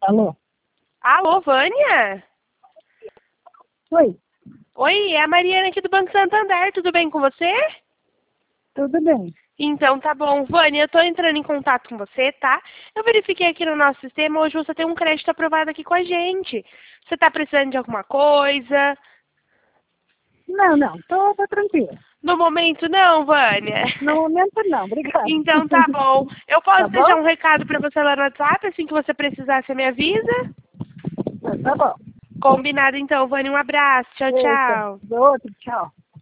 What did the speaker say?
Alô? Alô, Vânia? Oi, Oi, é a Mariana aqui do Banco Santander, tudo bem com você? tudo bem? Então, tá bom. Vânia, eu tô entrando em contato com você, tá? Eu verifiquei aqui no nosso sistema, hoje você tem um crédito aprovado aqui com a gente. Você tá precisando de alguma coisa? Não, tô tranquila. No momento não, Vânia. No momento não, obrigada. Então tá bom. Eu Tá posso deixar bom? um recado pra você lá no WhatsApp, assim que você precisar, você me avisa? Tá bom. Combinado então, Vânia. Um abraço. Tchau, Eita, tchau. outro, tchau.